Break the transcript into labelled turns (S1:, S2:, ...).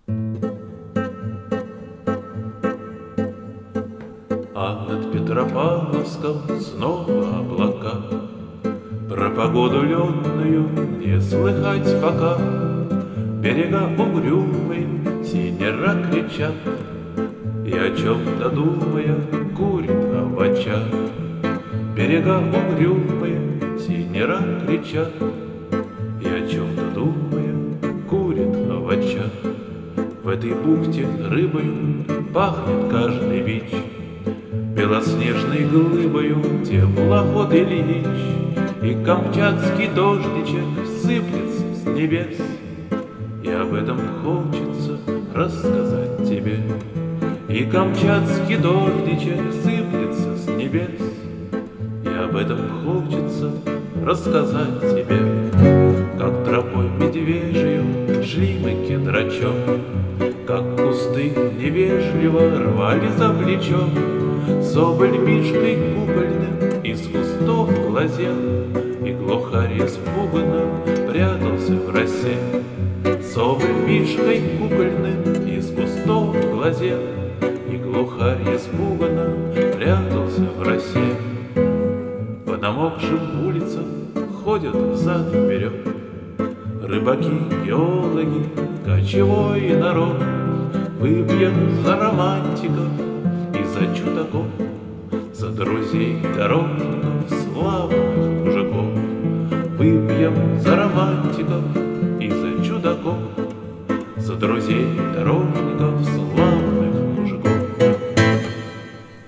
S1: А над Петропавловском снова облака. Про погоду летную не слыхать пока. Берега угрюмые синера кричат, и о чем-то думая курит овоча. Берега угрюмые синера кричат, и о чем-то думая курит овоча. В этой бухте рыбою пахнет каждый вич, белоснежной глыбою теплоход Ильич, и камчатский дождичек сыплется с небес, и об этом хочется рассказать тебе. И камчатский дождичек сыплется с небес, и об этом хочется рассказать тебе. Как тропой медвежью шли мы кедрачом, как кусты невежливо рвали за плечо. Соболь мишкой кукольным из кустов глазел, и глухарь испуганно прятался в росе. Соболь мишкой кукольным из кустов глазел, и глухарь испуганно прятался в росе. По намокшим улицам ходят взад-вперед рыбаки, геологи, кочевой народ. Выпьем за романтиков и за чудаков, за друзей дорожников, славных мужиков. Выпьем за романтиков и за чудаков, за друзей дорожников,